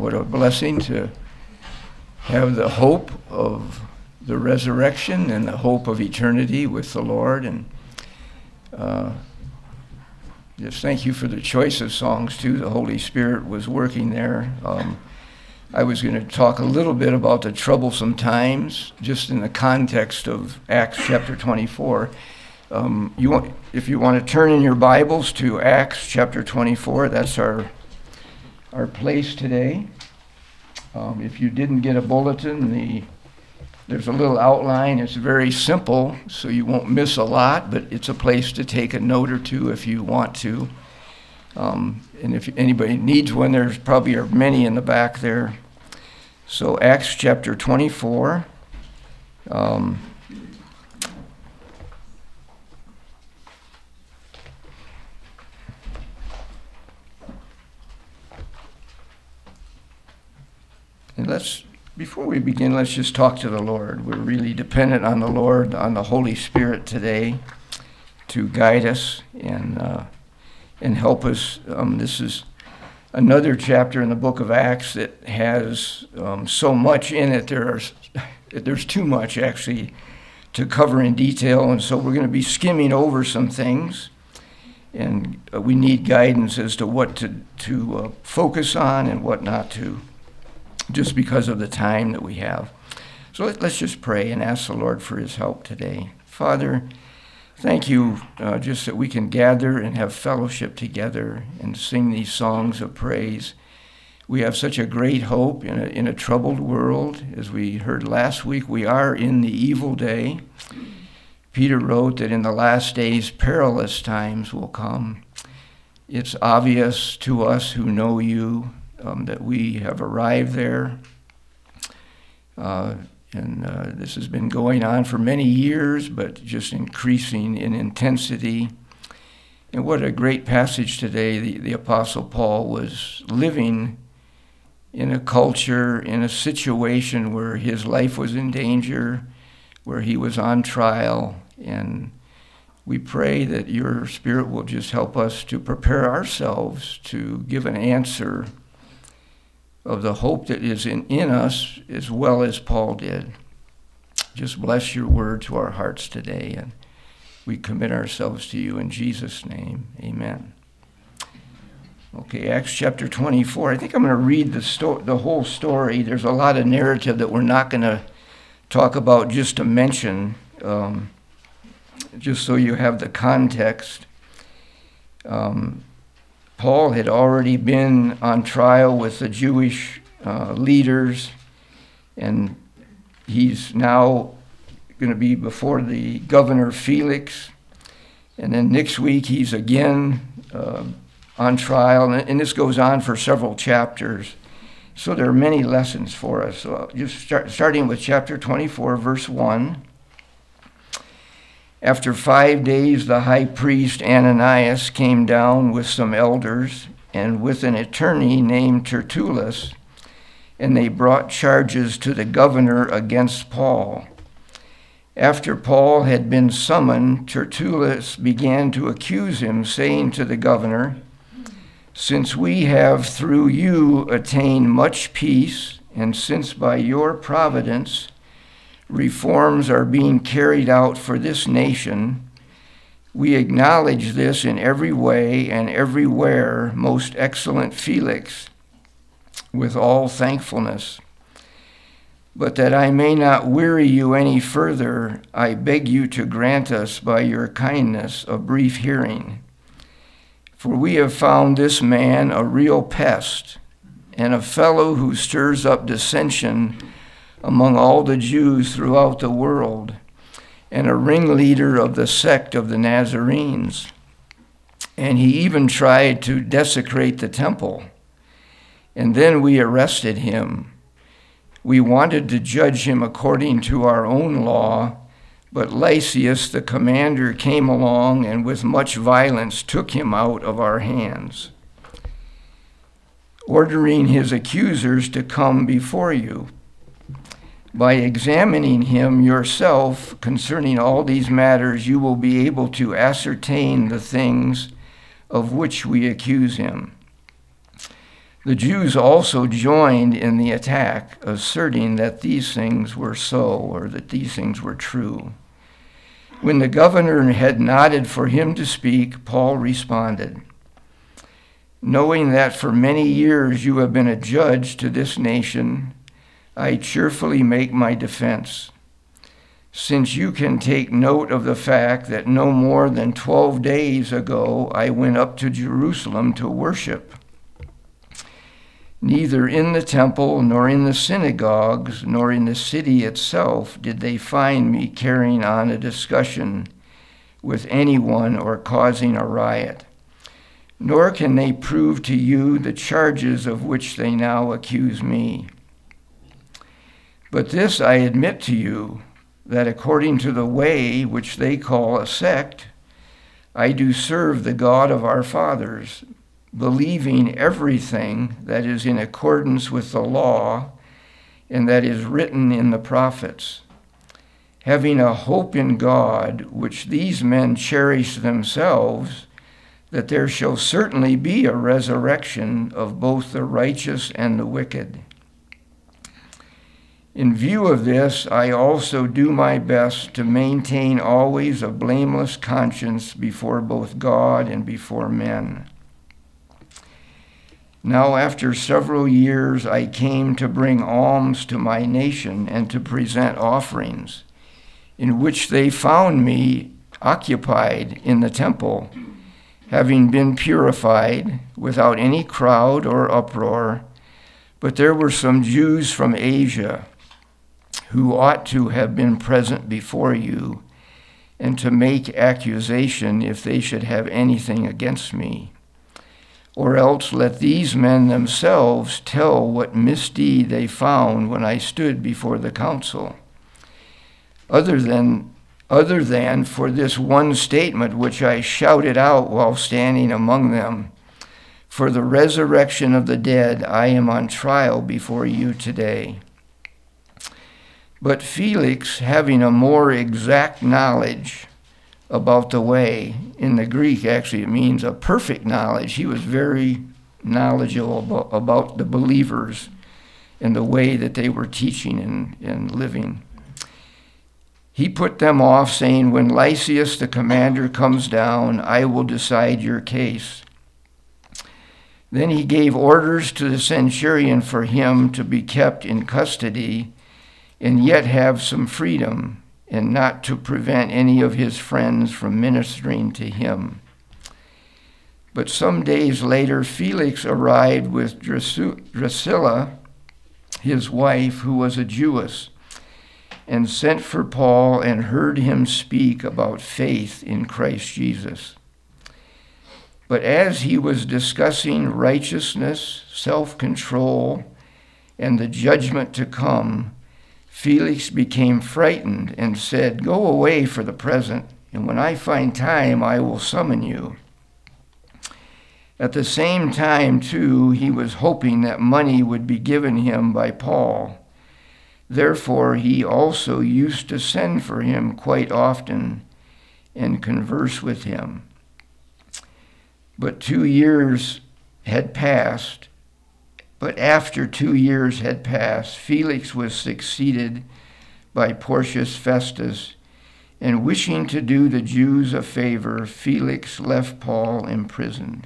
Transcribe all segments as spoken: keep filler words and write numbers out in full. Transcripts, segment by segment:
what a blessing to have the hope of the resurrection and the hope of eternity with the Lord. And uh, just thank you for the choice of songs, too. The Holy Spirit was working there. Um, I was going to talk a little bit about the troublesome times, just in the context of Acts chapter twenty-four. Um, you want, if you want to turn in your Bibles to Acts chapter twenty-four, that's our our place today. Um, if you didn't get a bulletin, the there's a little outline. It's very simple, so you won't miss a lot, but it's a place to take a note or two if you want to. Um, and if anybody needs one, there's probably are many in the back there. So Acts chapter twenty-four. Um, and let's, before we begin, let's just talk to the Lord. We're really dependent on the Lord, on the Holy Spirit today to guide us and uh, and help us. Um, this is another chapter in the book of Acts that has um, so much in it. There are, there's too much, actually, to cover in detail, and so we're going to be skimming over some things, and uh, we need guidance as to what to, to uh, focus on and what not to, just because of the time that we have. So let, let's just pray and ask the Lord for his help today. Father, thank you uh, just that we can gather and have fellowship together and sing these songs of praise. We have such a great hope in a, in a troubled world. As we heard last week, we are in the evil day. Peter wrote that in the last days, perilous times will come. It's obvious to us who know you um, that we have arrived there. Uh, And uh, this has been going on for many years, but just increasing in intensity. And what a great passage today. The, the Apostle Paul was living in a culture, in a situation where his life was in danger, where he was on trial. And we pray that your Spirit will just help us to prepare ourselves to give an answer of the hope that is in, in us, as well as Paul did. Just bless your word to our hearts today, and we commit ourselves to you in Jesus' name. Amen. Okay, Acts chapter twenty-four. I think I'm going to read the sto- the whole story. There's a lot of narrative that we're not going to talk about, just to mention, um, just so you have the context. Um, Paul had already been on trial with the Jewish uh, leaders, and he's now going to be before the governor Felix. And then next week he's again uh, on trial, and, and this goes on for several chapters. So there are many lessons for us. So just start, starting with chapter twenty-four, verse one. After five days, the high priest Ananias came down with some elders and with an attorney named Tertullus, and they brought charges to the governor against Paul. After Paul had been summoned, Tertullus began to accuse him, saying to the governor, "Since we have through you attained much peace, and since by your providence reforms are being carried out for this nation, we acknowledge this in every way and everywhere, most excellent Felix, with all thankfulness. But that I may not weary you any further, I beg you to grant us by your kindness a brief hearing. For we have found this man a real pest, and a fellow who stirs up dissension among all the Jews throughout the world, and a ringleader of the sect of the Nazarenes. And he even tried to desecrate the temple. And then we arrested him. We wanted to judge him according to our own law, but Lysias the commander came along and with much violence took him out of our hands, ordering his accusers to come before you. By examining him yourself concerning all these matters, you will be able to ascertain the things of which we accuse him. The Jews also joined in the attack, asserting that these things were so, or that these things were true. When the governor had nodded for him to speak, Paul responded, "Knowing that for many years you have been a judge to this nation, I cheerfully make my defense, since you can take note of the fact that no more than twelve days ago I went up to Jerusalem to worship. Neither in the temple, nor in the synagogues, nor in the city itself did they find me carrying on a discussion with anyone or causing a riot. Nor can they prove to you the charges of which they now accuse me. But this I admit to you, that according to the way which they call a sect, I do serve the God of our fathers, believing everything that is in accordance with the law and that is written in the prophets, having a hope in God, which these men cherish themselves, that there shall certainly be a resurrection of both the righteous and the wicked. In view of this, I also do my best to maintain always a blameless conscience before both God and before men. Now, after several years, I came to bring alms to my nation and to present offerings, in which they found me occupied in the temple, having been purified without any crowd or uproar. But there were some Jews from Asia who ought to have been present before you and to make accusation if they should have anything against me. Or else let these men themselves tell what misdeed they found when I stood before the council. Other than, other than for this one statement which I shouted out while standing among them, for the resurrection of the dead I am on trial before you today. But Felix, having a more exact knowledge about the way, in the Greek actually it means a perfect knowledge. He was very knowledgeable about, about the believers and the way that they were teaching and, and living. He put them off, saying, "When Lysias the commander comes down, I will decide your case." Then he gave orders to the centurion for him to be kept in custody and yet have some freedom, and not to prevent any of his friends from ministering to him. But some days later, Felix arrived with Drusilla, his wife, who was a Jewess, and sent for Paul and heard him speak about faith in Christ Jesus. But as he was discussing righteousness, self-control, and the judgment to come, Felix became frightened and said, "Go away for the present, and when I find time, I will summon you." At the same time, too, he was hoping that money would be given him by Paul. Therefore, he also used to send for him quite often and converse with him. But two years had passed. But after two years had passed, Felix was succeeded by Porcius Festus, and wishing to do the Jews a favor, Felix left Paul imprisoned.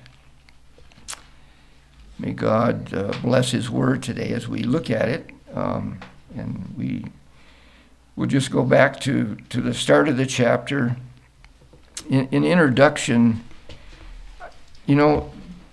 May God uh, bless his word today as we look at it. Um, and we will just go back to, to the start of the chapter. In, in introduction, you know,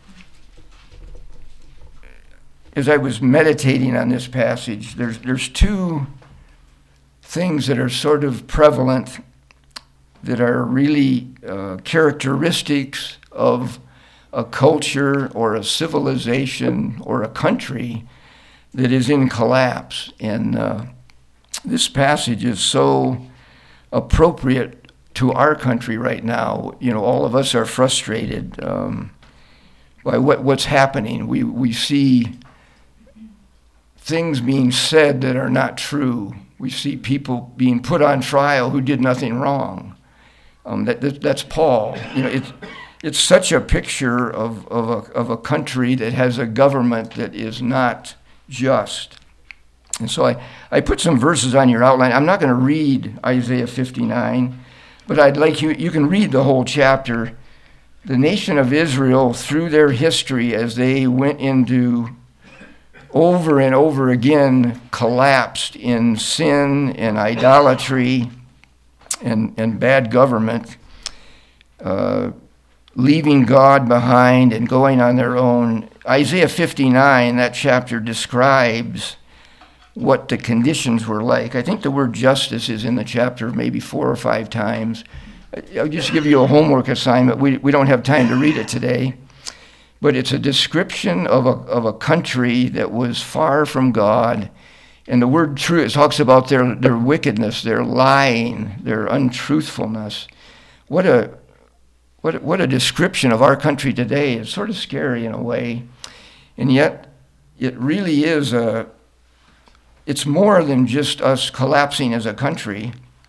as I was meditating on this passage, there's there's two things that are sort of prevalent that are really uh, characteristics of a culture or a civilization or a country that is in collapse. And uh, this passage is so appropriate to our country right now. You know, all of us are frustrated um, by what, what's happening. We we see things being said that are not true. We see people being put on trial who did nothing wrong. Um, that, that that's Paul. You know, it's it's such a picture of, of, a, of a country that has a government that is not just. And so I, I put some verses on your outline. I'm not going to read Isaiah fifty-nine, but I'd like you, you can read the whole chapter. The nation of Israel, through their history, as they went into over and over again, collapsed in sin and idolatry and, and bad government, uh, leaving God behind and going on their own. Isaiah fifty-nine, that chapter describes what the conditions were like. I think the word justice is in the chapter maybe four or five times. I'll just give you a homework assignment. We we don't have time to read it today. But it's a description of a of a country that was far from God. And the word true, it talks about their, their wickedness, their lying, their untruthfulness. What a what a, what a description of our country today. It's sort of scary in a way. And yet it really is a it's more than just us collapsing as a country.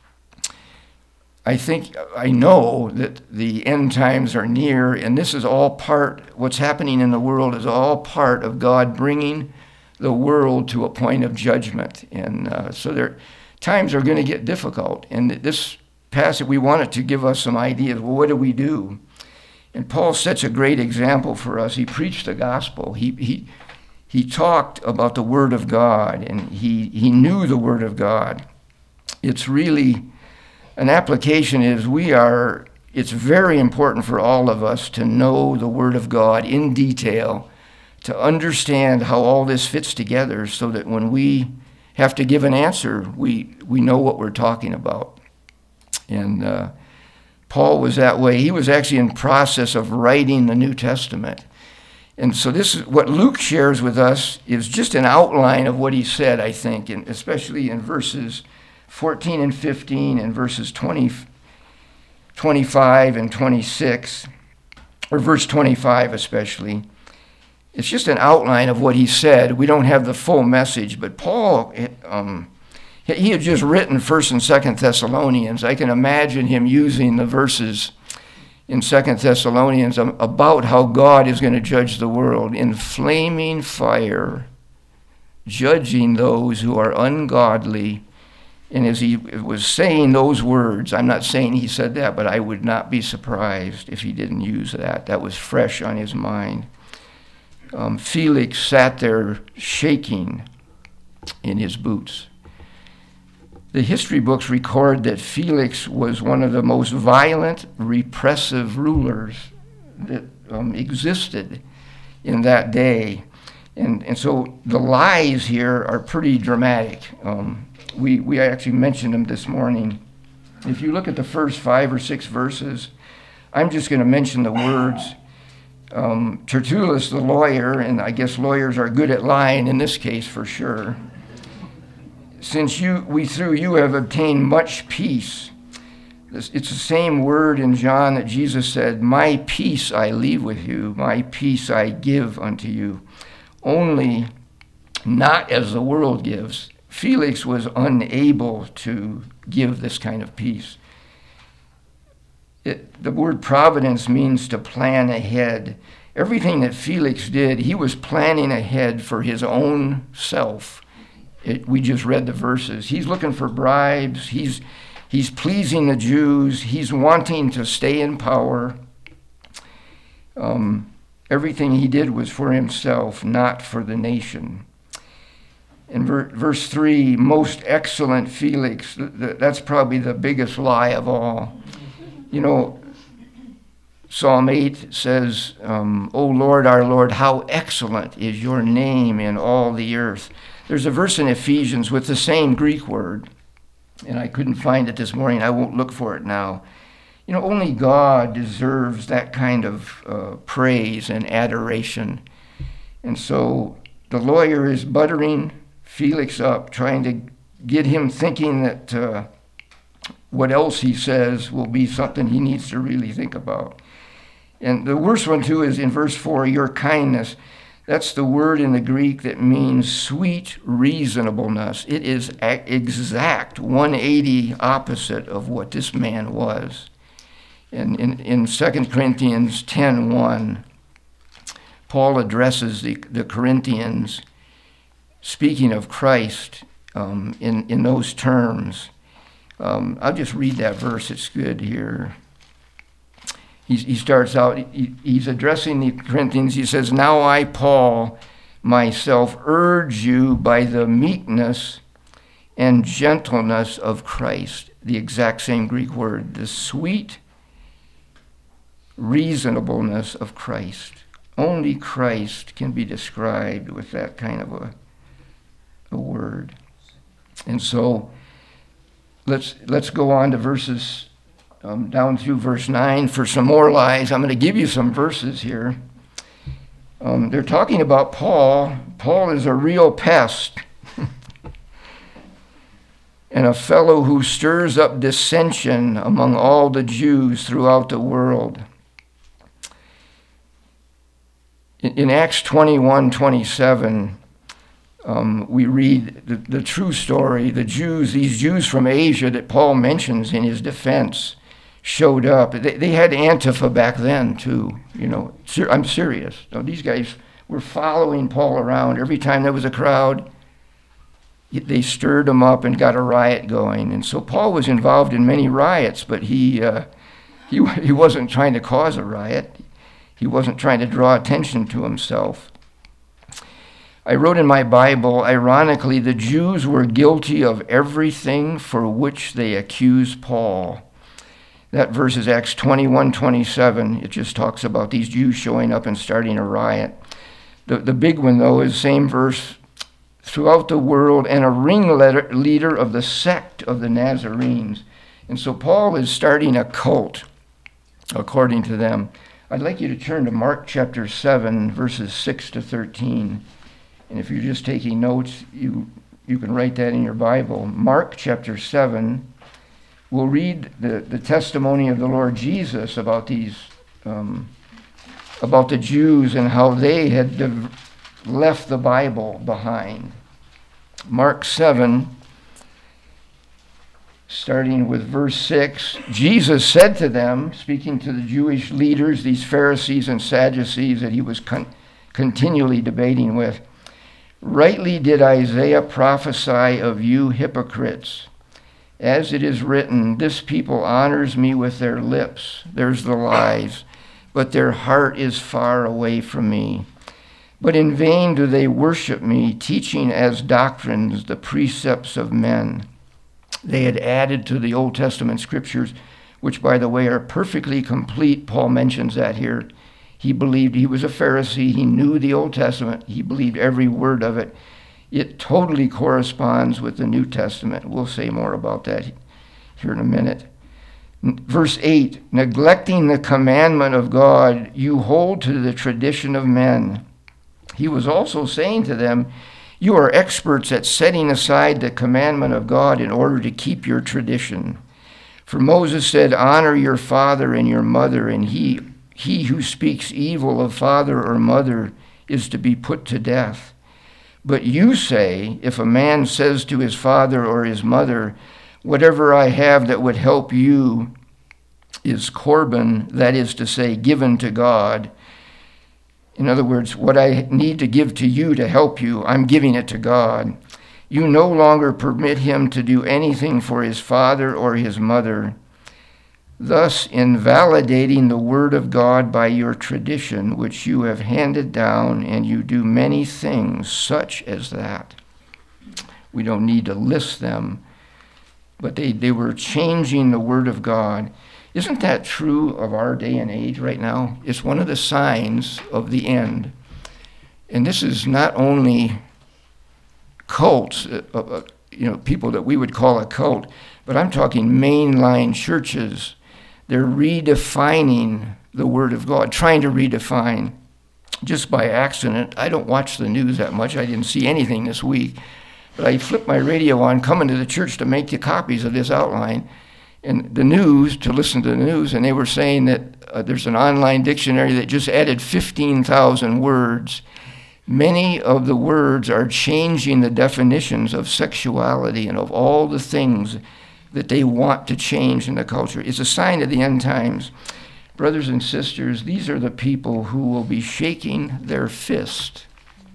I think, I know that the end times are near, and this is all part, what's happening in the world is all part of God bringing the world to a point of judgment. And uh, so there, times are going to get difficult. And this passage, we want it to give us some ideas. Well, what do we do? And Paul sets a great example for us. He preached the gospel. He he he talked about the Word of God, and he, he knew the Word of God. It's really... An application is we are, it's very important for all of us to know the Word of God in detail, to understand how all this fits together so that when we have to give an answer, we, we know what we're talking about. And uh, Paul was that way. He was actually in process of writing the New Testament. And so this is what Luke shares with us is just an outline of what he said, I think, and especially in verses fourteen and fifteen and verses twenty, twenty-five and twenty-six, or verse twenty-five especially. It's just an outline of what he said. We don't have the full message, but Paul, um, he had just written First and Second Thessalonians. I can imagine him using the verses in Second Thessalonians about how God is going to judge the world in flaming fire, judging those who are ungodly. And as he was saying those words, I'm not saying he said that, but I would not be surprised if he didn't use that. That was fresh on his mind. Um, Felix sat there shaking in his boots. The history books record that Felix was one of the most violent, repressive rulers that um, existed in that day. And, and so the lies here are pretty dramatic. Um, we, we actually mentioned them this morning. If you look at the first five or six verses, I'm just going to mention the words. Um, Tertullus, the lawyer, and I guess lawyers are good at lying in this case for sure. Since you, we through you have obtained much peace. It's the same word in John that Jesus said, my peace I leave with you, my peace I give unto you. Only not as the world gives. Felix was unable to give this kind of peace. It, the word providence means to plan ahead. Everything that Felix did, he was planning ahead for his own self. It, we just read the verses. He's looking for bribes. He's he's pleasing the Jews. He's wanting to stay in power. Um, everything he did was for himself, not for the nation. In ver- verse three, most excellent Felix, th- th- that's probably the biggest lie of all. You know, Psalm eight says, um, O Lord, our Lord, how excellent is your name in all the earth. There's a verse in Ephesians with the same Greek word, and I couldn't find it this morning. I won't look for it now. You know, only God deserves that kind of uh, praise and adoration. And so the lawyer is buttering Felix up, trying to get him thinking that uh, what else he says will be something he needs to really think about. And the worst one, too, is in verse four, your kindness. That's the word in the Greek that means sweet reasonableness. It is exact one eighty opposite of what this man was. And in, in Second Corinthians ten one, Paul addresses the, the Corinthians, speaking of Christ um, in, in those terms. Um, I'll just read that verse. It's good here. He, he starts out, he, he's addressing the Corinthians. He says, "Now I, Paul, myself urge you by the meekness and gentleness of Christ," the exact same Greek word, the sweet reasonableness of Christ. Only Christ can be described with that kind of a, a word. And so let's let's go on to verses um, down through verse nine for some more lies. I'm going to give you some verses here. Um, they're talking about Paul. Paul is a real pest and a fellow who stirs up dissension among all the Jews throughout the world. In, in Acts twenty-one twenty-seven, um, we read the, the true story. The Jews, these Jews from Asia that Paul mentions in his defense, showed up. They, they had Antifa back then too. You know, ser- I'm serious. You know, these guys were following Paul around every time there was a crowd. They stirred him up and got a riot going. And so Paul was involved in many riots, but he uh, he he wasn't trying to cause a riot. He wasn't trying to draw attention to himself. I wrote in my Bible, ironically, the Jews were guilty of everything for which they accused Paul. That verse is Acts twenty-one twenty-seven. It just talks about these Jews showing up and starting a riot. The, the big one, though, is the same verse, throughout the world, and a ringleader of the sect of the Nazarenes. And so Paul is starting a cult, according to them. I'd like you to turn to Mark chapter seven, verses six to thirteen. And if you're just taking notes, you, you can write that in your Bible. Mark chapter seven, we'll read the, the testimony of the Lord Jesus about these, um, about the Jews and how they had div- left the Bible behind. Mark seven, starting with verse six, Jesus said to them, speaking to the Jewish leaders, these Pharisees and Sadducees that he was con- continually debating with, "Rightly did Isaiah prophesy of you hypocrites. As it is written, this people honors me with their lips," there's the lies, "but their heart is far away from me. But in vain do they worship me, teaching as doctrines the precepts of men." They had added to the Old Testament scriptures, which, by the way, are perfectly complete. Paul mentions that here. He believed, he was a Pharisee. He knew the Old Testament. He believed every word of it. It totally corresponds with the New Testament. We'll say more about that here in a minute. Verse eight, "Neglecting the commandment of God, you hold to the tradition of men." He was also saying to them, "You are experts at setting aside the commandment of God in order to keep your tradition. For Moses said, 'Honor your father and your mother,' and he, he who speaks evil of father or mother is to be put to death. But you say, if a man says to his father or his mother, 'Whatever I have that would help you is korban,' that is to say, given to God." In other words, what I need to give to you to help you, I'm giving it to God. "You no longer permit him to do anything for his father or his mother, thus invalidating the word of God by your tradition, which you have handed down, and you do many things such as that." We don't need to list them, but they, they were changing the word of God. Isn't that true of our day and age right now? It's one of the signs of the end. And this is not only cults, uh, uh, you know, people that we would call a cult, but I'm talking mainline churches. They're redefining the Word of God, trying to redefine. Just by accident, I don't watch the news that much. I didn't see anything this week. But I flipped my radio on, coming to the church to make the copies of this outline, and the news, to listen to the news, and they were saying that uh, there's an online dictionary that just added fifteen thousand words. Many of the words are changing the definitions of sexuality and of all the things that they want to change in the culture. It's a sign of the end times. Brothers and sisters, these are the people who will be shaking their fist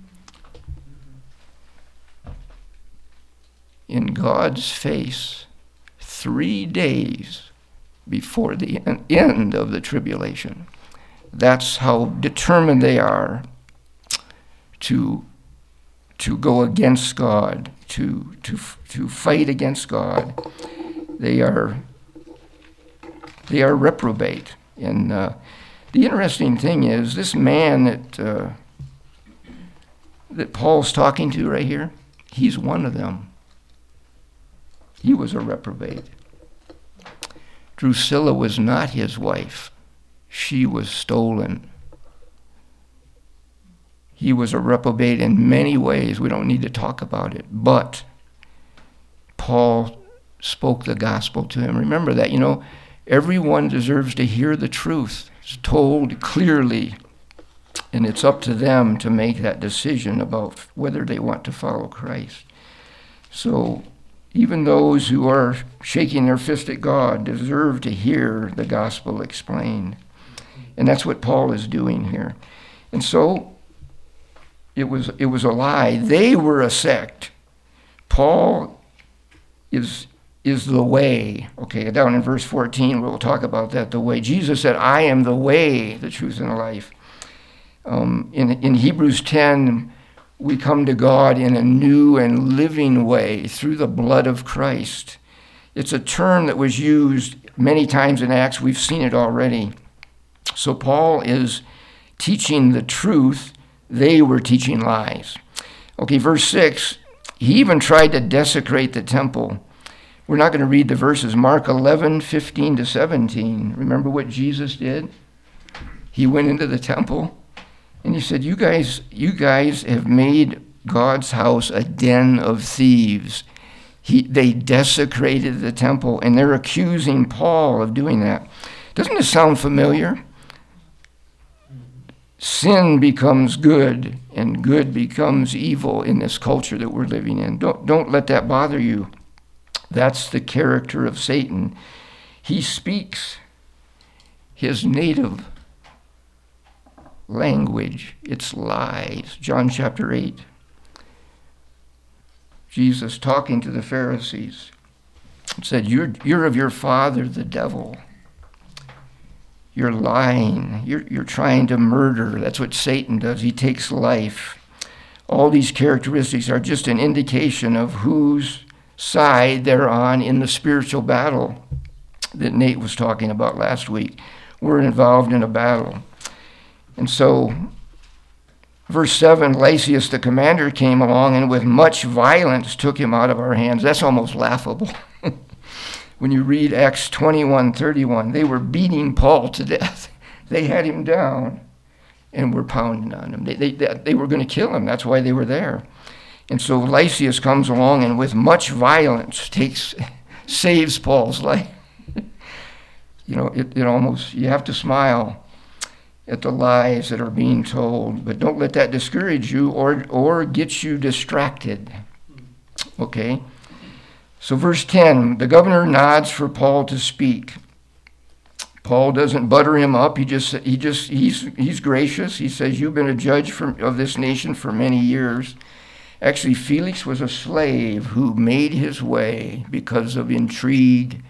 in God's face three days before the end of the tribulation. That's how determined they are to, to go against God, to, to, to fight against God. They are, they are reprobate. And uh, the interesting thing is, this man that uh, that Paul's talking to right here, he's one of them. He was a reprobate. Drusilla was not his wife. She was stolen. He was a reprobate in many ways. We don't need to talk about it. But Paul spoke the gospel to him. Remember that, you know, everyone deserves to hear the truth. It's told clearly, and it's up to them to make that decision about whether they want to follow Christ. So even those who are shaking their fist at God deserve to hear the gospel explained. And that's what Paul is doing here. And so it was it was a lie. They were a sect. Paul is is the way. Okay, down in verse fourteen, we'll talk about that, the way. Jesus said, I am the way, the truth, and the life. Um, in, in Hebrews ten, we come to God in a new and living way through the blood of Christ. It's a term that was used many times in Acts. We've seen it already. So Paul is teaching the truth. They were teaching lies. Okay, verse six, he even tried to desecrate the temple. We're not going to read the verses. Mark eleven, fifteen to seventeen. Remember what Jesus did? He went into the temple and he said, you guys, you guys have made God's house a den of thieves. He, they desecrated the temple, and they're accusing Paul of doing that. Doesn't this sound familiar? Sin becomes good, and good becomes evil in this culture that we're living in. Don't, don't let that bother you. That's the character of Satan. He speaks his native language. It's lies. John chapter eight. Jesus talking to the Pharisees said, you're, you're of your father, the devil. You're lying. You're, you're trying to murder. That's what Satan does. He takes life. All these characteristics are just an indication of whose side they're on in the spiritual battle that Nate was talking about last week. We're involved in a battle. And so, verse seven, Lysias the commander came along and with much violence took him out of our hands. That's almost laughable. When you read Acts twenty-one thirty-one, they were beating Paul to death. They had him down and were pounding on him. They, they, they were going to kill him. That's why they were there. And so Lysias comes along and with much violence takes, saves Paul's life. You know, it, it almost, you have to smile at the lies that are being told, but don't let that discourage you or or get you distracted. Okay? So verse ten, the governor nods for Paul to speak. Paul doesn't butter him up. He just he just he's he's gracious. He says, you've been a judge for, of this nation for many years. Actually, Felix was a slave who made his way because of intrigue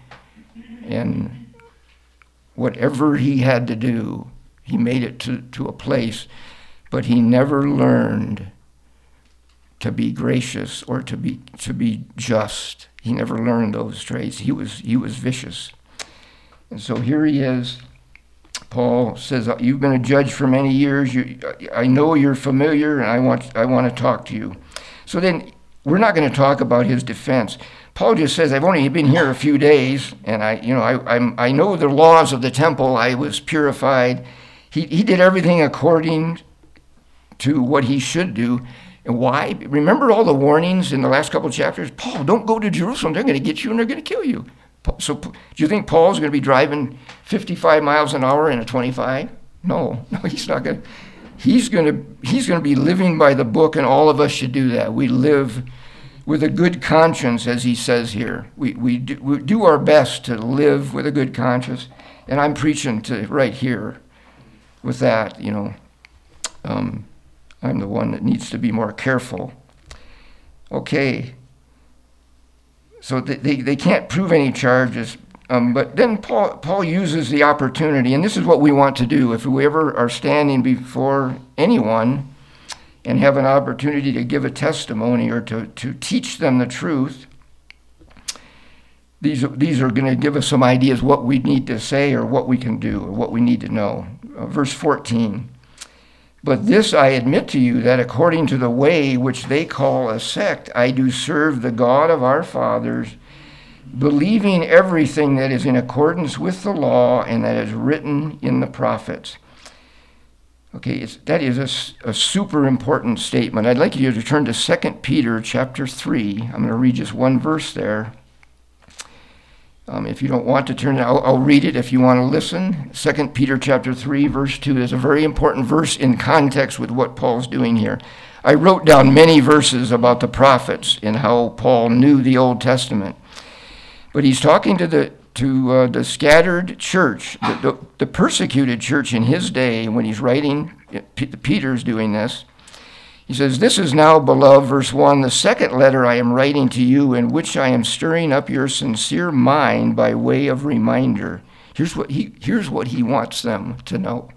and whatever he had to do. He made it to, to a place, but he never learned to be gracious or to be to be just. He never learned those traits. He was he was vicious. And so here he is. Paul says, you've been a judge for many years. You, I know you're familiar, and I want I want to talk to you. So then we're not going to talk about his defense. Paul just says, I've only been here a few days, and I you know I I'm, I know the laws of the temple. I was purified. He he did everything according to what he should do. And why? Remember all the warnings in the last couple of chapters? Paul, don't go to Jerusalem. They're going to get you and they're going to kill you. So do you think Paul's going to be driving fifty-five miles an hour in a twenty-five? No, no, he's not going to. He's going to he's going to be living by the book, and all of us should do that. We live with a good conscience, as he says here. We, we, do, we do our best to live with a good conscience. And I'm preaching to right here with that, you know. Um, I'm the one that needs to be more careful. Okay. So they, they, they can't prove any charges. Um, but then Paul, Paul uses the opportunity, and this is what we want to do. If we ever are standing before anyone and have an opportunity to give a testimony or to, to teach them the truth, these, these are going to give us some ideas what we need to say or what we can do or what we need to know. Uh, verse fourteen, but this I admit to you, that according to the way which they call a sect, I do serve the God of our fathers, believing everything that is in accordance with the law and that is written in the prophets. Okay, it's, that is a, a super important statement. I'd like you to turn to Second Peter chapter three. I'm going to read just one verse there. Um, if you don't want to turn it, I'll, I'll read it if you want to listen. Second Peter chapter three, verse two is a very important verse in context with what Paul's doing here. I wrote down many verses about the prophets and how Paul knew the Old Testament. But he's talking to the to uh, the scattered church, the, the, the persecuted church in his day when he's writing, P- Peter's doing this. He says, this is now, beloved, verse one, the second letter I am writing to you, in which I am stirring up your sincere mind by way of reminder. Here's what he, here's what he wants them to know.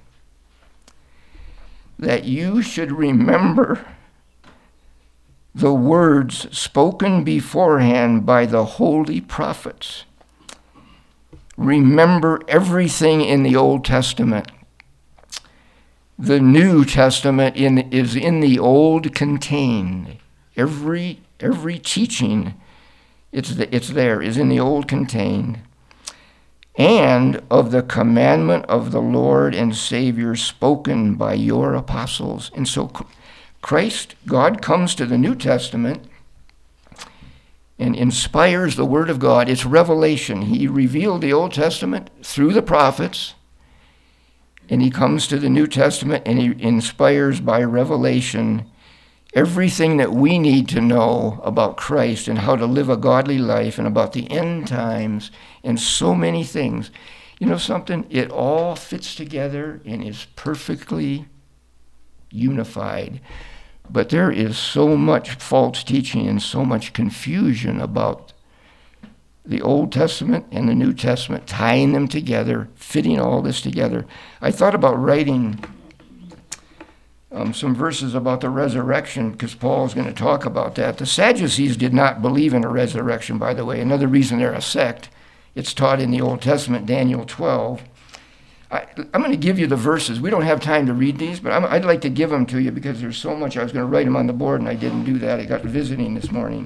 That you should remember the words spoken beforehand by the holy prophets. Remember everything in the Old Testament. The New Testament in, is in the Old contained. Every every teaching, it's the, it's there, is in the Old contained. And of the commandment of the Lord and Savior spoken by your apostles. And so Christ, God comes to the New Testament and inspires the Word of God. It's revelation. He revealed the Old Testament through the prophets, and he comes to the New Testament and he inspires by revelation everything that we need to know about Christ and how to live a godly life and about the end times and so many things. You know something? It all fits together and is perfectly unified. But there is so much false teaching and so much confusion about the Old Testament and the New Testament, tying them together, fitting all this together. I thought about writing um, some verses about the resurrection because Paul's going to talk about that. The Sadducees did not believe in a resurrection, by the way. Another reason they're a sect. It's taught in the Old Testament, Daniel twelve. I, I'm going to give you the verses. We don't have time to read these, but I'm, I'd like to give them to you because there's so much. I was going to write them on the board, and I didn't do that. I got visiting this morning.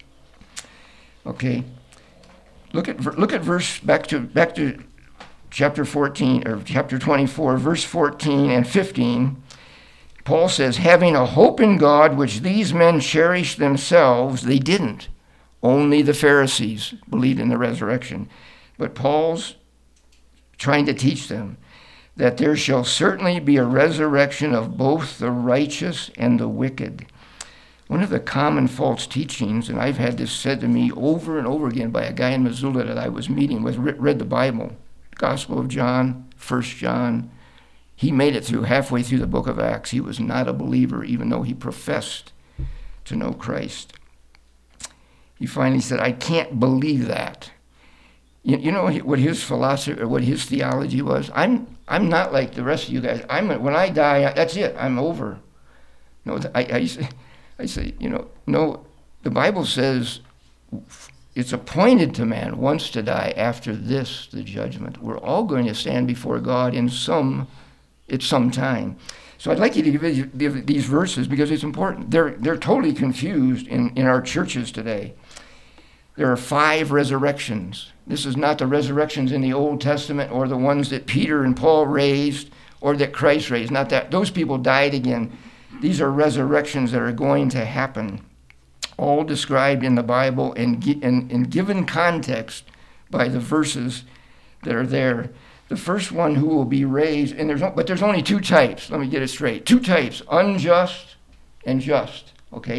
Okay. Look at look at verse back to back to chapter fourteen or chapter twenty-four, verse fourteen and fifteen. Paul says, having a hope in God which these men cherished themselves, they didn't. Only the Pharisees believed in the resurrection. But Paul's trying to teach them that there shall certainly be a resurrection of both the righteous and the wicked. One of the common false teachings, and I've had this said to me over and over again by a guy in Missoula that I was meeting with, read the Bible, Gospel of John, First John. He made it through halfway through the book of Acts. He was not a believer, even though he professed to know Christ. He finally said, I can't believe that. You, you know what his philosophy, or what his theology was? I'm I'm not like the rest of you guys. I'm when I die, that's it. I'm over. No, I, I say, I say, you know, no. The Bible says it's appointed to man once to die. After this, the judgment. We're all going to stand before God in some, at some time. So I'd like you to give, give these verses because it's important. They're they're totally confused in, in our churches today. There are five resurrections. This is not the resurrections in the Old Testament or the ones that Peter and Paul raised or that Christ raised. Not that. Those people died again. These are resurrections that are going to happen, all described in the Bible and, and, and given context by the verses that are there. The first one who will be raised, and there's no, but there's only two types. Let me get it straight. Two types, unjust and just, okay?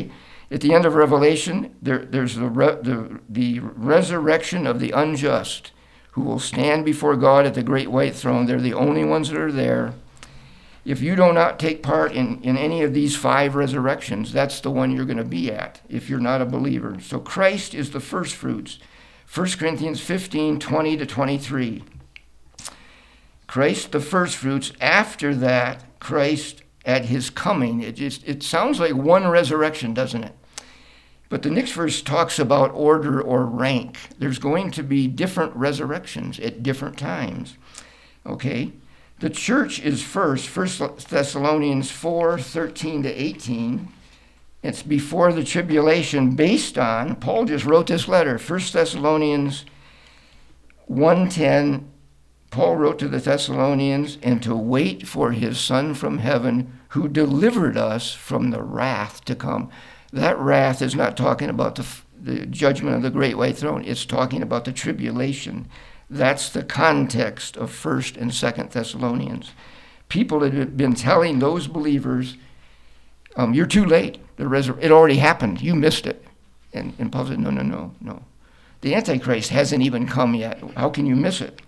At the end of Revelation, there, there's the, re, the, the resurrection of the unjust who will stand before God at the great white throne. They're the only ones that are there. If you do not take part in, in any of these five resurrections, that's the one you're going to be at if you're not a believer. So Christ is the first fruits. First Corinthians fifteen, twenty to twenty-three. Christ the first fruits. After that, Christ at his coming. It just it sounds like one resurrection, doesn't it? But the next verse talks about order or rank. There's going to be different resurrections at different times. Okay? The church is first, First Thessalonians four, thirteen to eighteen. It's before the tribulation based on, Paul just wrote this letter, First Thessalonians one ten. Paul wrote to the Thessalonians, and to wait for his Son from heaven, who delivered us from the wrath to come. That wrath is not talking about the, the judgment of the great white throne. It's talking about the tribulation. That's the context of First and Second Thessalonians. People had been telling those believers, um, you're too late. The resur- it already happened. You missed it. And, and Paul said, no, no, no, no. The Antichrist hasn't even come yet. How can you miss it?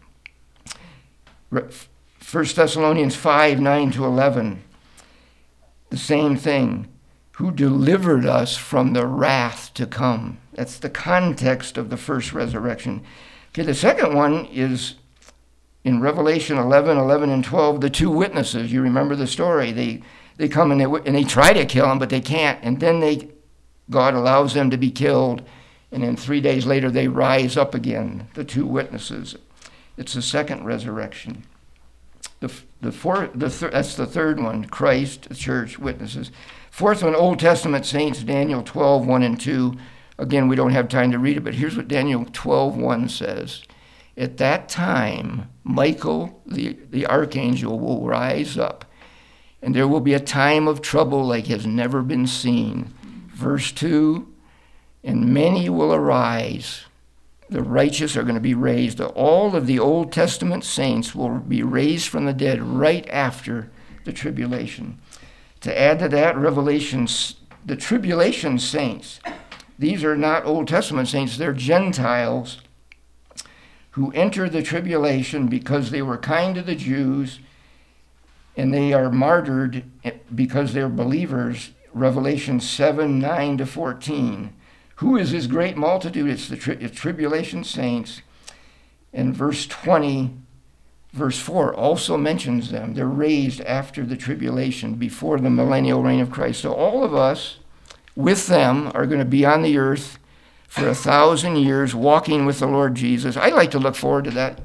First Thessalonians five, nine to eleven, the same thing. Who delivered us from the wrath to come. That's the context of the first resurrection. Okay, the second one is in Revelation eleven, eleven and twelve, the two witnesses. You remember the story. They they come and they, and they try to kill him, but they can't. And then they, God allows them to be killed. And then three days later, they rise up again, the two witnesses. It's the second resurrection. The the fourth, the thir- that's the third one, Christ, the church, witnesses. Fourth one, Old Testament saints, Daniel twelve, one and two. Again, we don't have time to read it, but here's what Daniel twelve, one says. At that time, Michael, the, the archangel, will rise up, and there will be a time of trouble like has never been seen. Verse two, and many will arise. The righteous are going to be raised. All of the Old Testament saints will be raised from the dead right after the tribulation. To add to that, Revelations, the tribulation saints, these are not Old Testament saints, they're Gentiles who enter the tribulation because they were kind to the Jews and they are martyred because they're believers. Revelation seven, nine to fourteen. Who is this great multitude? It's the tri- it's tribulation saints. And verse twenty, verse four also mentions them. They're raised after the tribulation, before the millennial reign of Christ. So all of us, with them, are going to be on the earth for a thousand years, walking with the Lord Jesus. I like to look forward to that.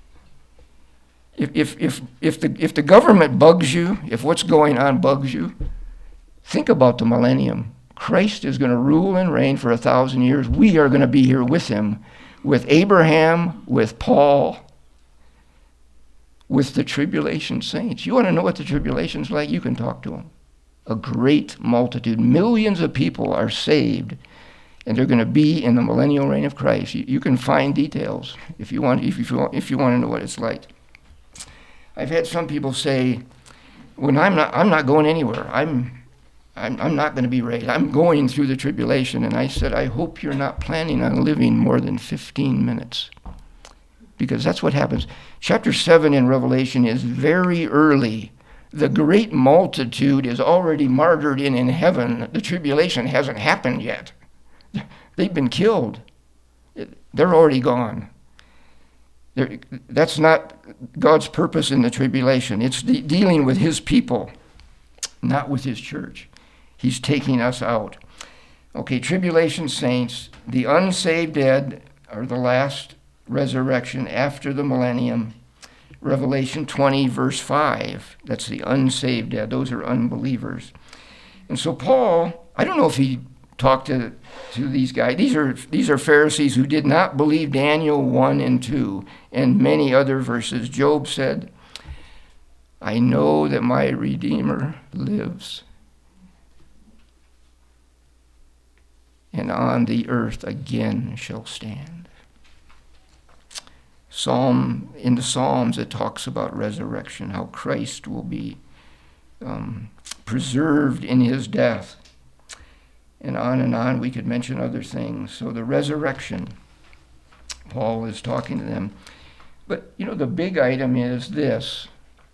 If if if if the if the government bugs you, if what's going on bugs you, think about the millennium. Christ is going to rule and reign for a thousand years. We are going to be here with him, with Abraham, with Paul, with the tribulation saints. You want to know what the tribulation's like? You can talk to them. A great multitude. Millions of people are saved, and they're going to be in the millennial reign of Christ. You, you can find details if you want. If you want, if you want to know what it's like. I've had some people say, "When I'm not, I'm not going anywhere. I'm." I'm, I'm not going to be raised. I'm going through the tribulation. And I said, I hope you're not planning on living more than fifteen minutes. Because that's what happens. Chapter seven in Revelation is very early. The great multitude is already martyred and in heaven. The tribulation hasn't happened yet. They've been killed. They're already gone. They're, that's not God's purpose in the tribulation. It's de- dealing with his people, not with his church. He's taking us out. Okay, tribulation saints, the unsaved dead are the last resurrection after the millennium. Revelation twenty, verse five, that's the unsaved dead. Those are unbelievers. And so Paul, I don't know if he talked to, to these guys. These are, these are Pharisees who did not believe Daniel one and two and many other verses. Job said, I know that my Redeemer lives, and on the earth again shall stand. Psalm, in the Psalms it talks about resurrection, how Christ will be um, preserved in his death. and on and on. We could mention other things. So the resurrection, Paul is talking to them. But, you know, the big item is this.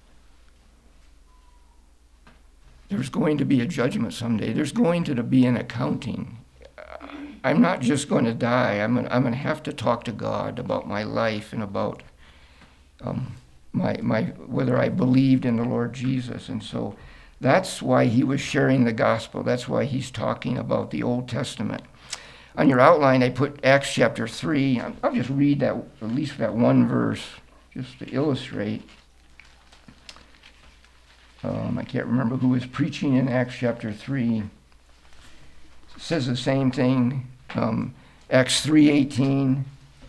There's going to be a judgment someday. There's going to be an accounting. I'm not just going to die. I'm going, I'm going to have to talk to God about my life and about um, my my whether I believed in the Lord Jesus. And so that's why he was sharing the gospel. That's why he's talking about the Old Testament. On your outline, I put Acts chapter three. I'll just read that, at least that one verse, just to illustrate. Um, I can't remember who was preaching in Acts chapter three. It says the same thing. Um, Acts three eighteen.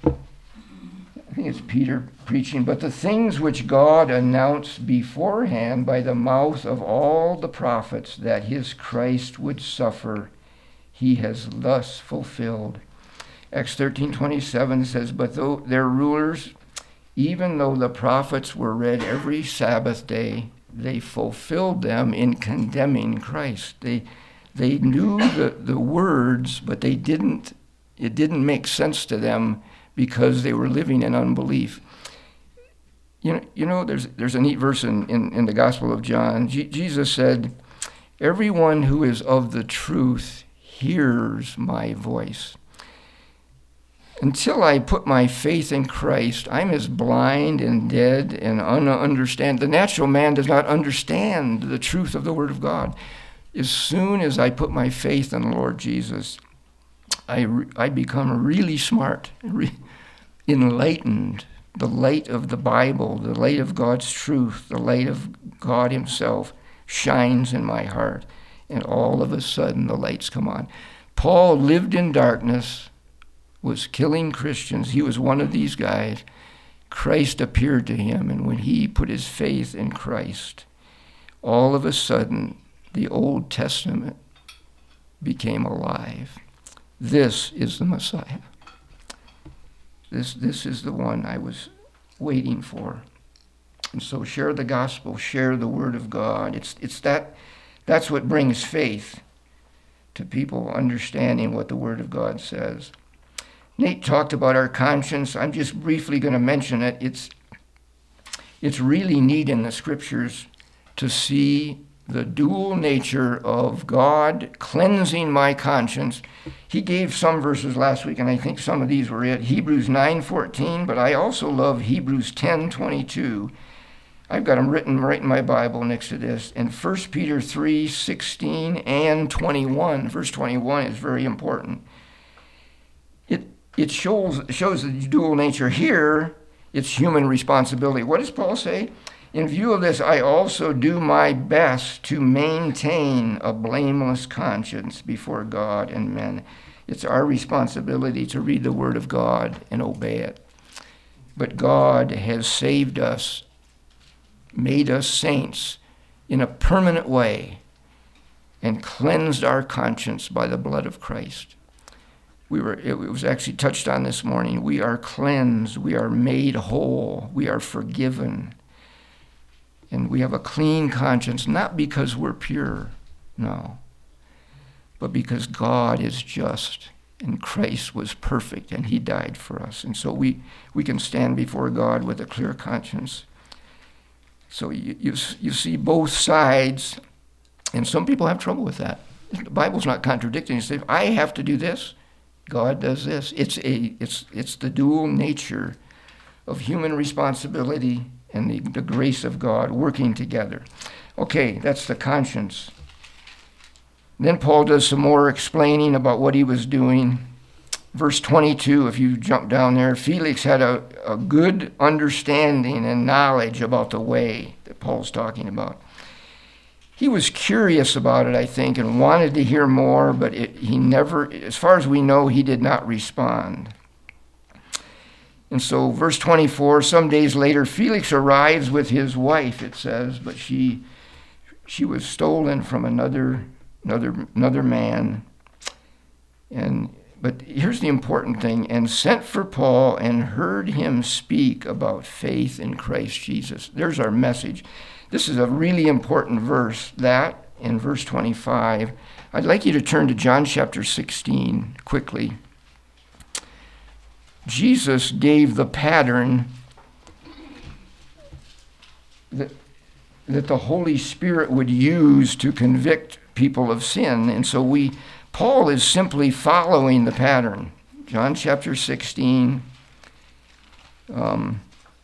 I think it's Peter preaching. But the things which God announced beforehand by the mouth of all the prophets that his Christ would suffer, he has thus fulfilled. Acts thirteen twenty-seven says, but though their rulers, even though the prophets were read every Sabbath day, they fulfilled them in condemning Christ. They they knew the, the words, but they didn't, it didn't make sense to them because they were living in unbelief. You know, you know there's there's a neat verse in, in, in the Gospel of John. G- Jesus said, everyone who is of the truth hears my voice. Until I put my faith in Christ, I'm as blind and dead and ununderstand. The natural man does not understand the truth of the Word of God. As soon as I put my faith in the Lord Jesus, I, re- I become really smart, re- enlightened. The light of the Bible, the light of God's truth, the light of God himself shines in my heart. And all of a sudden, the lights come on. Paul lived in darkness, was killing Christians. He was one of these guys. Christ appeared to him, and when he put his faith in Christ, all of a sudden, the Old Testament became alive. This is the Messiah. This, this is the one I was waiting for. And so share the gospel, share the word of God. It's, it's that, that's what brings faith to people understanding what the word of God says. Nate talked about our conscience. I'm just briefly going to mention it. It's, it's really neat in the scriptures to see the dual nature of God cleansing my conscience. He gave some verses last week, and I think some of these were it. Hebrews nine fourteen, but I also love Hebrews ten twenty-two. I've got them written right in my Bible next to this. And First Peter three sixteen and twenty-one. Verse twenty-one is very important. It it shows shows the dual nature here. It's human responsibility. What does Paul say? In view of this, I also do my best to maintain a blameless conscience before God and men. It's our responsibility to read the Word of God and obey it. But God has saved us, made us saints in a permanent way, and cleansed our conscience by the blood of Christ. We were, it was actually touched on this morning. We are cleansed. We are made whole. We are forgiven. And we have a clean conscience, not because we're pure, no, but because God is just and Christ was perfect and he died for us. And so we, we can stand before God with a clear conscience. So you, you, you see both sides, and some people have trouble with that. The Bible's not contradicting. You say, I have to do this, God does this. It's a it's it's the dual nature of human responsibility and the, the grace of God working together. Okay, that's the conscience. Then Paul does some more explaining about what he was doing. Verse twenty-two, if you jump down there, Felix had a, a good understanding and knowledge about the way that Paul's talking about. He was curious about it, I think, and wanted to hear more, but it, he never, as far as we know, he did not respond. And so verse twenty-four, some days later, Felix arrives with his wife, it says, but she she was stolen from another another another man. And but here's the important thing, and sent for Paul and heard him speak about faith in Christ Jesus. There's our message. This is a really important verse, that in verse twenty-five. I'd like you to turn to John chapter sixteen quickly. Jesus gave the pattern that, that the Holy Spirit would use to convict people of sin. And so we, Paul is simply following the pattern. John chapter sixteen. Um,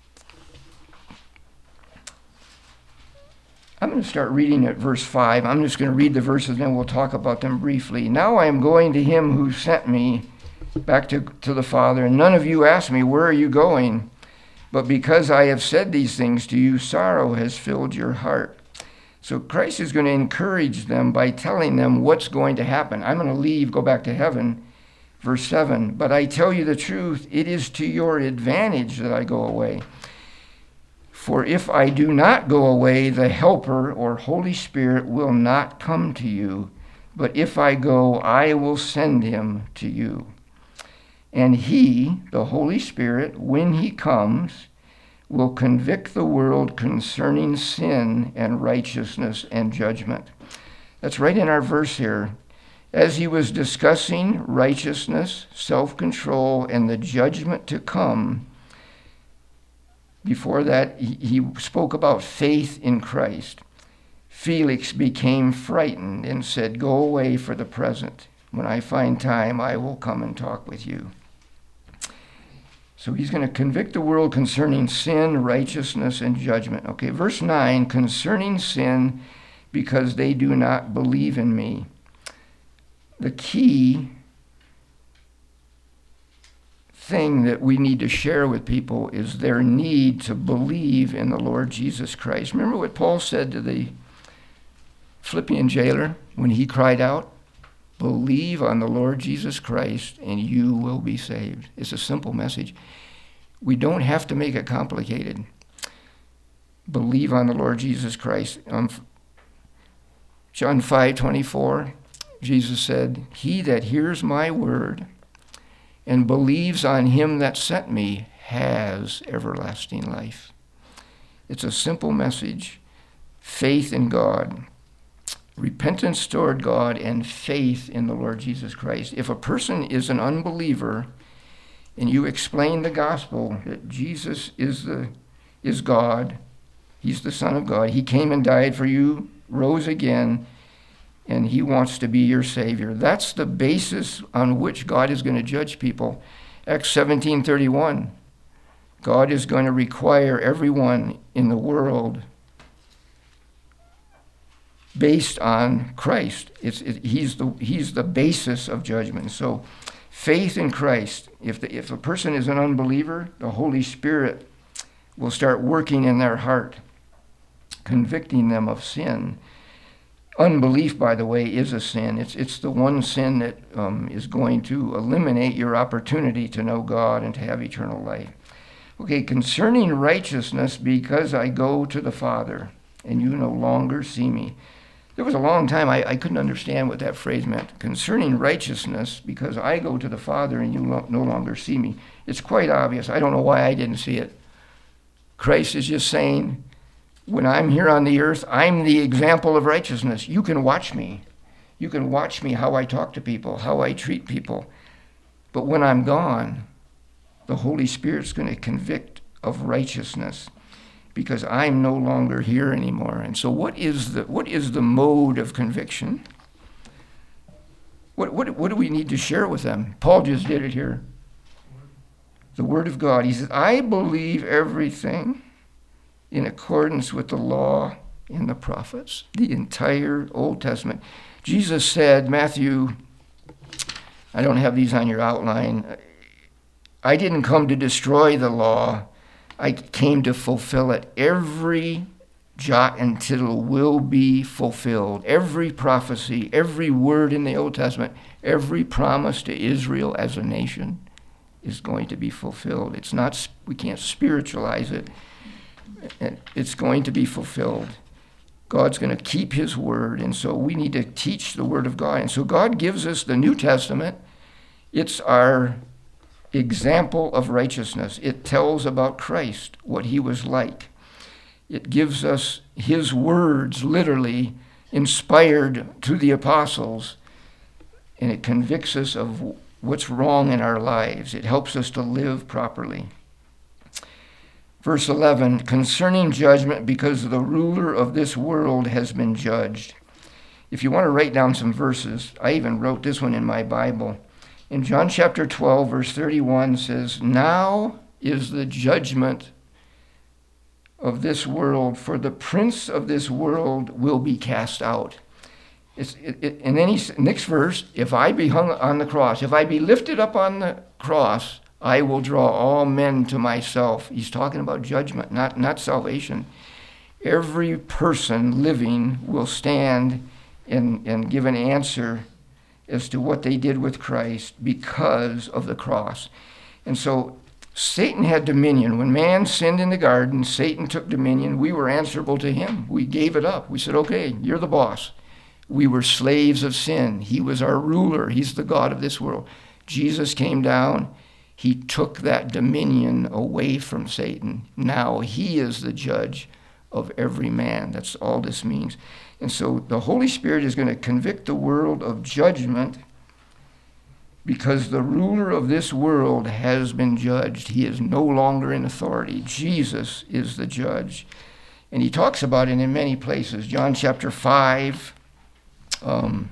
I'm going to start reading at verse five. I'm just going to read the verses, and then we'll talk about them briefly. Now I am going to him who sent me, back to, to the Father, and none of you asked me, where are you going? But because I have said these things to you, sorrow has filled your heart. So Christ is going to encourage them by telling them what's going to happen. I'm going to leave, go back to heaven. Verse seven, but I tell you the truth, it is to your advantage that I go away. For if I do not go away, the Helper, or Holy Spirit, will not come to you. But if I go, I will send him to you. And he, the Holy Spirit, when he comes, will convict the world concerning sin and righteousness and judgment. That's right in our verse here. As he was discussing righteousness, self-control, and the judgment to come, before that, he spoke about faith in Christ. Felix became frightened and said, go away for the present. When I find time, I will come and talk with you. So he's going to convict the world concerning sin, righteousness, and judgment. Okay, verse nine, concerning sin, because they do not believe in me. The key thing that we need to share with people is their need to believe in the Lord Jesus Christ. Remember what Paul said to the Philippian jailer when he cried out? Believe on the Lord Jesus Christ and you will be saved. It's a simple message. We don't have to make it complicated. Believe on the Lord Jesus Christ. Um, John five twenty-four, Jesus said, he that hears my word and believes on him that sent me has everlasting life. It's a simple message. Faith in God, repentance toward God, and faith in the Lord Jesus Christ. If a person is an unbeliever and you explain the gospel that Jesus is the is God, he's the Son of God, he came and died for you, rose again, and he wants to be your Savior. That's the basis on which God is going to judge people. Acts seventeen thirty-one. God is going to require everyone in the world based on Christ. It's, it, he's, the, he's the basis of judgment. So faith in Christ. If, the, if a person is an unbeliever, the Holy Spirit will start working in their heart, convicting them of sin. Unbelief, by the way, is a sin. It's it's the one sin that um, is going to eliminate your opportunity to know God and to have eternal life. Okay, concerning righteousness, because I go to the Father, and you no longer see me. There was a long time I, I couldn't understand what that phrase meant. Concerning righteousness, because I go to the Father, and you lo- no longer see me. It's quite obvious. I don't know why I didn't see it. Christ is just saying, when I'm here on the earth, I'm the example of righteousness. You can watch me. You can watch me how I talk to people, how I treat people. But when I'm gone, the Holy Spirit's going to convict of righteousness because I'm no longer here anymore. And so what is the what is the mode of conviction? What what what do we need to share with them? Paul just did it here. The Word of God. He says, I believe everything in accordance with the law and the prophets, the entire Old Testament. Jesus said, Matthew, I don't have these on your outline, I didn't come to destroy the law, I came to fulfill it. Every jot and tittle will be fulfilled. Every prophecy, every word in the Old Testament, every promise to Israel as a nation is going to be fulfilled. It's not, we can't spiritualize it. It's going to be fulfilled. God's going to keep his word, and so we need to teach the word of God. And so God gives us the New Testament. It's our example of righteousness. It tells about Christ, what he was like. It gives us his words, literally, inspired to the apostles, and it convicts us of what's wrong in our lives. It helps us to live properly. Verse eleven, concerning judgment, because the ruler of this world has been judged. If you want to write down some verses, I even wrote this one in my Bible. In John chapter twelve, verse thirty-one says, now is the judgment of this world, for the prince of this world will be cast out. It's, it, it, and then he, next verse, if I be hung on the cross, if I be lifted up on the cross, I will draw all men to myself. He's talking about judgment, not, not salvation. Every person living will stand and, and give an answer as to what they did with Christ because of the cross. And so Satan had dominion. When man sinned in the garden, Satan took dominion. We were answerable to him. We gave it up. We said, okay, you're the boss. We were slaves of sin. He was our ruler. He's the God of this world. Jesus came down. He took that dominion away from Satan. Now he is the judge of every man. That's all this means. And so the Holy Spirit is going to convict the world of judgment because the ruler of this world has been judged. He is no longer in authority. Jesus is the judge. And he talks about it in many places. John chapter five, um,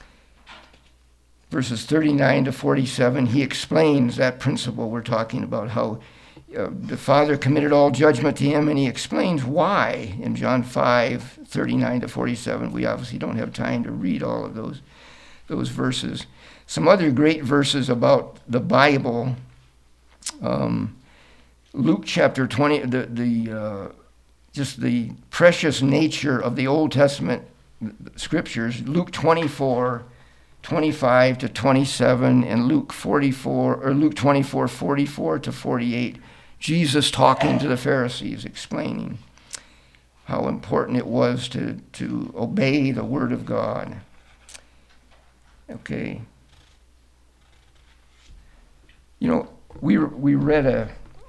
verses thirty-nine to forty-seven, he explains that principle we're talking about, how uh, the Father committed all judgment to him, and he explains why in John five, thirty-nine to forty-seven. We obviously don't have time to read all of those, those verses. Some other great verses about the Bible, um, Luke chapter twenty, the, the uh, just the precious nature of the Old Testament scriptures, Luke twenty-four, twenty-five to twenty-seven, and Luke forty-four, or Luke twenty-four, forty-four to forty-eight, Jesus talking to the Pharisees, explaining how important it was to, to obey the word of God. Okay. You know, we we read a,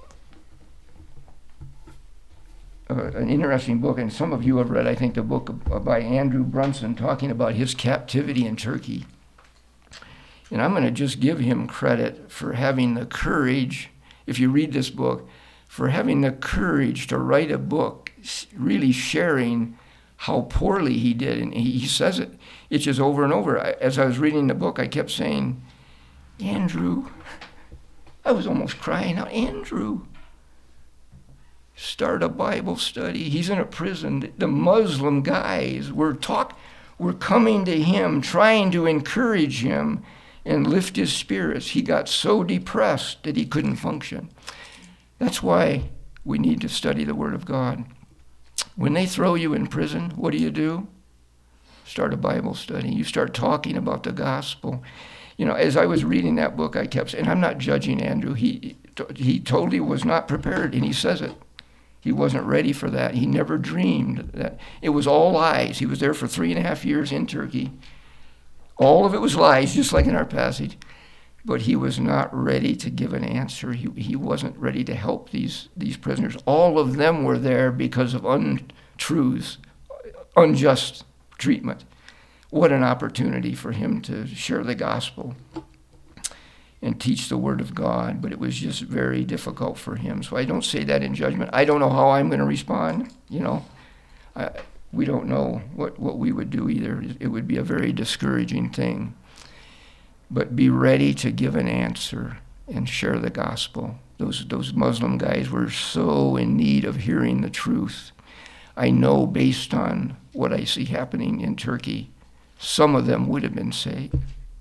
a an interesting book, and some of you have read, I think, the book by Andrew Brunson talking about his captivity in Turkey. And I'm going to just give him credit for having the courage, if you read this book, for having the courage to write a book really sharing how poorly he did. And he, he says it, it's just over and over. I, as I was reading the book, I kept saying, Andrew, I was almost crying out, Andrew, start a Bible study. He's in a prison. The Muslim guys were talk, were coming to him, trying to encourage him and lift his spirits. He got so depressed that he couldn't function. That's why we need to study the Word of God. When they throw you in prison, what do you do? Start a Bible study. You start talking about the gospel. You know, as I was reading that book, I kept saying, and I'm not judging Andrew. He he totally was not prepared, and he says it. He wasn't ready for that. He never dreamed that. It was all lies. He was there for three and a half years in Turkey. All of it was lies, just like in our passage. But he was not ready to give an answer. He he wasn't ready to help these, these prisoners. All of them were there because of untruths, unjust treatment. What an opportunity for him to share the gospel and teach the word of God, but it was just very difficult for him. So I don't say that in judgment. I don't know how I'm going to respond, you know. I, we don't know what, what we would do either. It would be a very discouraging thing. But be ready to give an answer and share the gospel. Those, those Muslim guys were so in need of hearing the truth. I know based on what I see happening in Turkey, some of them would have been saved.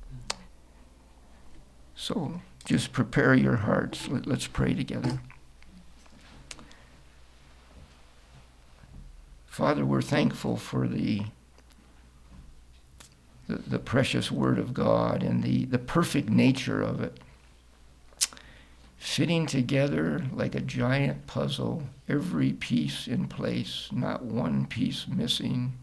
So just prepare your hearts. Let, let's pray together. Father, we're thankful for the, the, the precious Word of God and the, the perfect nature of it. Fitting together like a giant puzzle, every piece in place, not one piece missing.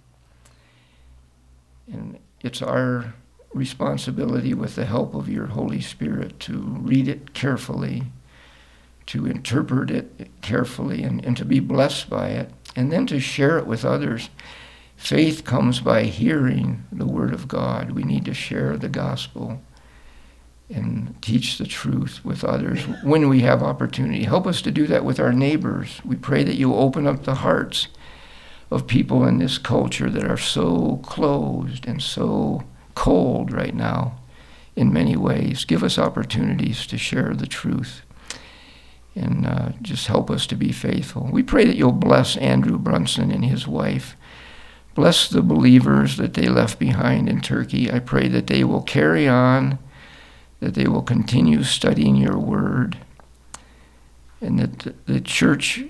And it's our responsibility, with the help of your Holy Spirit, to read it carefully, to interpret it carefully, and, and to be blessed by it, and then to share it with others. Faith comes by hearing the word of God. We need to share the gospel and teach the truth with others when we have opportunity. Help us to do that with our neighbors. We pray that you open up the hearts of people in this culture that are so closed and so cold right now in many ways. Give us opportunities to share the truth and uh, just help us to be faithful. We pray that you'll bless Andrew Brunson and his wife. Bless the believers that they left behind in Turkey. I pray that they will carry on, that they will continue studying your word, and that the church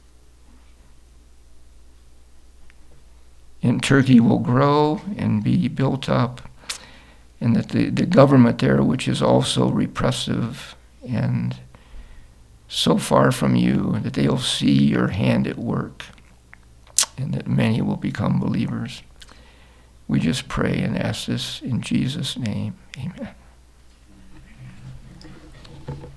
in Turkey will grow and be built up, and that the, the government there, which is also repressive and so far from you, that they'll see your hand at work, and that many will become believers. We just pray and ask this in Jesus' name. Amen.